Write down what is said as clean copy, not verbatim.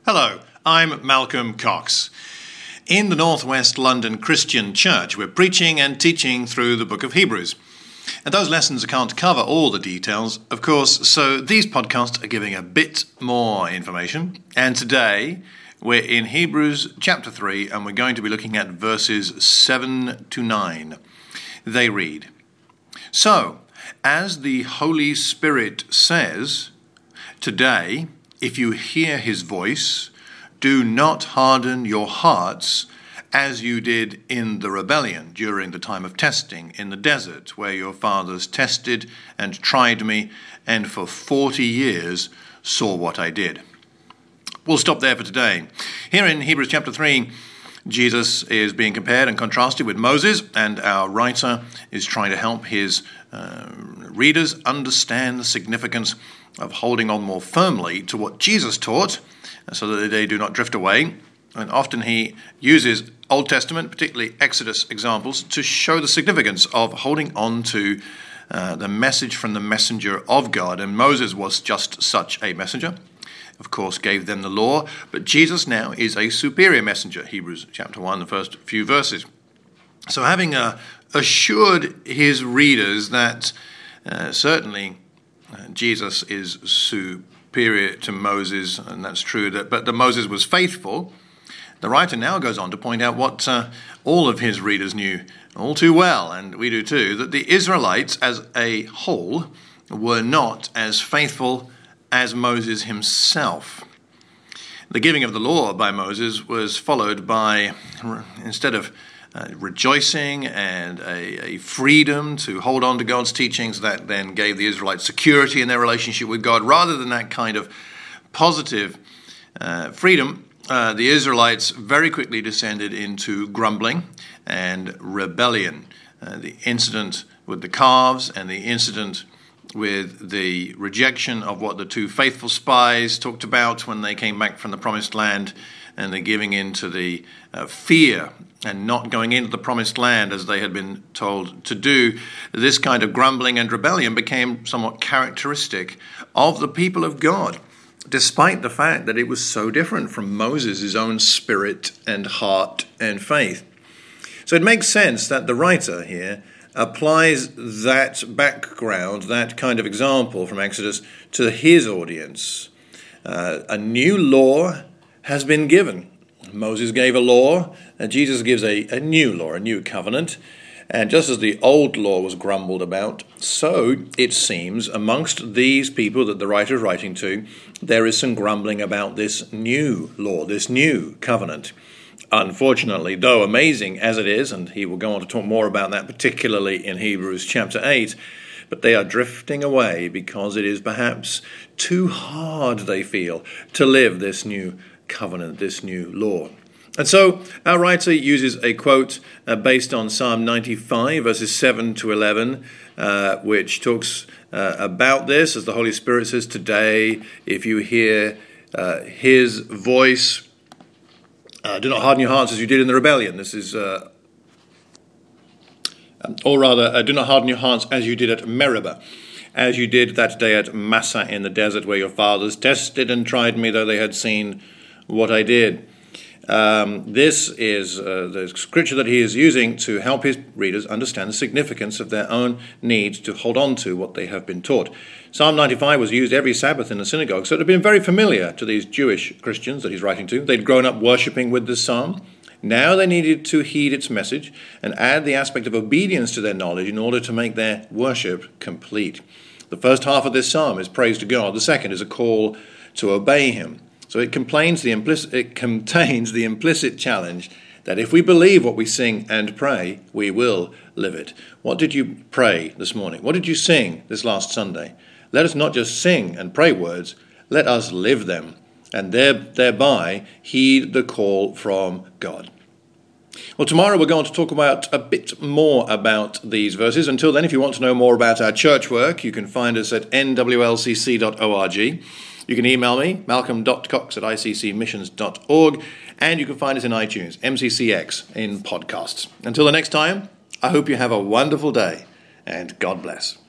Hello, I'm Malcolm Cox. In the Northwest London Christian Church, we're preaching and teaching through the book of Hebrews. And those lessons can't cover all the details, of course, so these podcasts are giving a bit more information. And today, we're in Hebrews chapter 3, and we're going to be looking at verses 7 to 9. They read, "So, as the Holy Spirit says, today, if you hear his voice, do not harden your hearts as you did in the rebellion during the time of testing in the desert, where your fathers tested and tried me, and for 40 years saw what I did." We'll stop there for today. Here in Hebrews chapter 3, Jesus is being compared and contrasted with Moses, and our writer is trying to help his readers understand the significance of holding on more firmly to what Jesus taught so that they do not drift away. And often he uses Old Testament, particularly Exodus examples, to show the significance of holding on to the message from the messenger of God. And Moses was just such a messenger, of course, gave them the law. But Jesus now is a superior messenger, Hebrews chapter 1, the first few verses. So having assured his readers that certainly Jesus is superior to Moses, and that's true, but that Moses was faithful, the writer now goes on to point out what all of his readers knew all too well, and we do too, that the Israelites as a whole were not as faithful as Moses himself. The giving of the law by Moses was followed by, instead of rejoicing and a freedom to hold on to God's teachings that then gave the Israelites security in their relationship with God, rather than that kind of positive freedom, the Israelites very quickly descended into grumbling and rebellion. The incident with the calves and the incident with the rejection of what the two faithful spies talked about when they came back from the promised land, and the giving in to the fear and not going into the promised land as they had been told to do. This kind of grumbling and rebellion became somewhat characteristic of the people of God, despite the fact that it was so different from Moses' own spirit and heart and faith. So it makes sense that the writer here applies that background, that kind of example from Exodus, to his audience. A new law has been given. Moses gave a law, and Jesus gives a new law, a new covenant. And just as the old law was grumbled about, so it seems amongst these people that the writer is writing to, there is some grumbling about this new law, this new covenant. Unfortunately, though amazing as it is, and he will go on to talk more about that, particularly in Hebrews chapter 8, but they are drifting away because it is perhaps too hard, they feel, to live this new covenant, this new law. And so our writer uses a quote based on Psalm 95, verses 7 to 11, which talks about this, as the Holy Spirit says, "Today, if you hear his voice, do not harden your hearts as you did in the rebellion." This is, do not harden your hearts as you did at Meribah, as you did that day at Massah in the desert, where your fathers tested and tried me, though they had seen what I did. This is the scripture that he is using to help his readers understand the significance of their own need to hold on to what they have been taught. Psalm 95 was used every Sabbath in the synagogue, so it had been very familiar to these Jewish Christians that he's writing to. They'd grown up worshipping with this psalm. Now they needed to heed its message and add the aspect of obedience to their knowledge in order to make their worship complete. The first half of this psalm is praise to God. The second is a call to obey him. So it contains the implicit challenge that if we believe what we sing and pray, we will live it. What did you pray this morning? What did you sing this last Sunday? Let us not just sing and pray words, let us live them, and thereby heed the call from God. Well, tomorrow we're going to talk about a bit more about these verses. Until then, if you want to know more about our church work, you can find us at nwlcc.org. You can email me, malcolm.cox@iccmissions.org, and you can find us in iTunes, MCCX, in podcasts. Until the next time, I hope you have a wonderful day, and God bless.